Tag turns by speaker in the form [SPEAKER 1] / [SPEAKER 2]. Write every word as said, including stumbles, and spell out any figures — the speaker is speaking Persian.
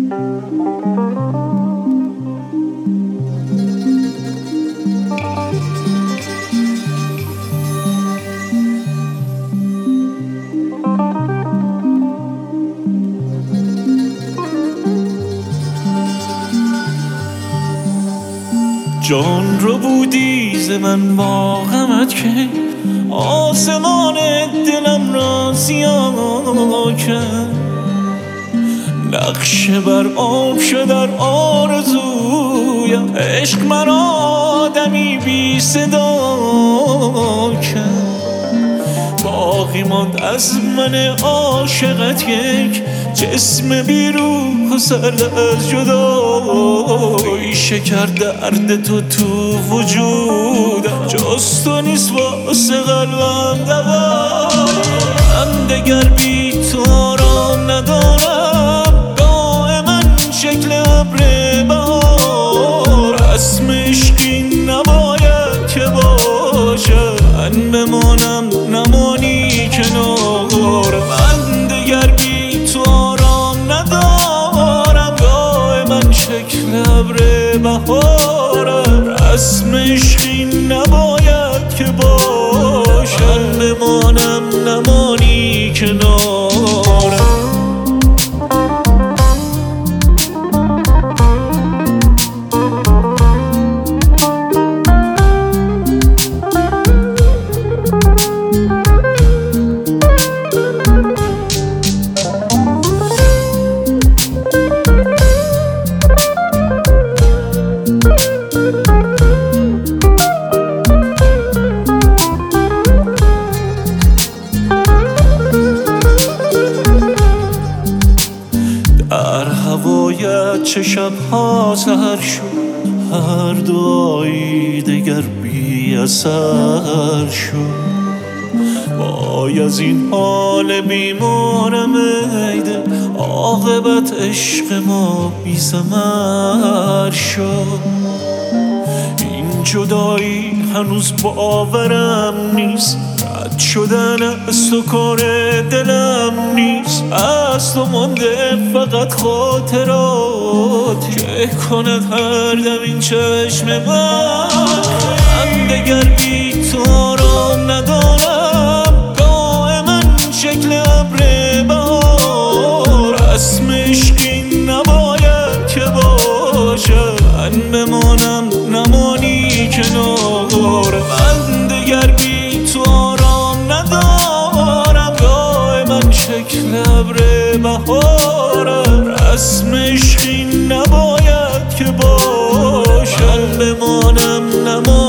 [SPEAKER 1] جان رو بودی ز من با غمت که آسمان دلم را زیان کرد. نقشه بر آب شد در آرزویم، عشق مرا آدمی بی صدا کرد. باقی ماند از من عاشقت یک جسم بی روح و سرد از جدایی. شکر درد تو تو وجودم، جز تو نیست واسه قلبم دوا. من دگر بی تو آرام ندارم، گاه من شکل ابر بهار. رسم عشقی نباید که باشد، من بمانم نمانی کنار. من دگر بی تو آرام ندارم، گاه من شکل ابر بهارم. رسم عشقی نباید که باشد، من بمانم نمانی کنارم. در هوایت چه شبها سحر شد، هر دعایی دگر بی اثر شد. وای از این حال بیمارم ای دل، عاقبت عشق ما بی ثمر شد. این جدایی هنوز باورم نیست، رد شدن از تو کار دلم نیست. از تو مانده فقط خاطرات که کند هر دم این چشم من. من دگر بی تو آرام ندارم، گاه من شکل ابر بهار. رسم عشقی نباید که باشد، من بمانم نمانی کنار. من دگر بی تو آرام ندارم، گاه من شکل ابر بهارم. رسم عشقی نباید که باشد، من بمانم نمانی